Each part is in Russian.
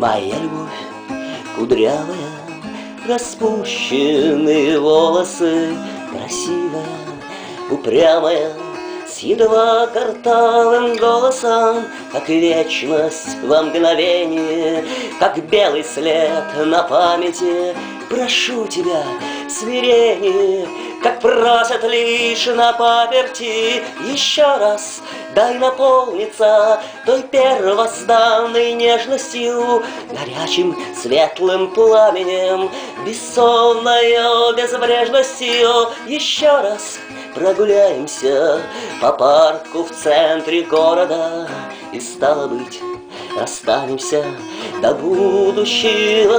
Моя любовь кудрявая, распущенные волосы, красивая, упрямая, с едва картавым голосом, как вечность во мгновение, как белый след на памяти. Прошу тебя, смирение, как просят лишь на паперти. Еще раз дай наполниться той первозданной нежностью, горячим светлым пламенем, бессонною безбрежностью. Еще раз прогуляемся по парку в центре города, и, стало быть, расстанемся до будущего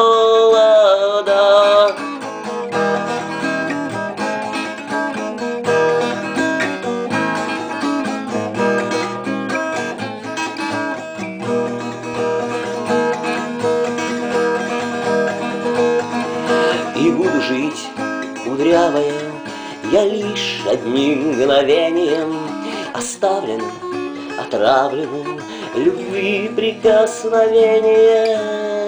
холода. И буду жить, кудрявая, я лишь одним мгновением, оставленным, отравленным любви прикосновением.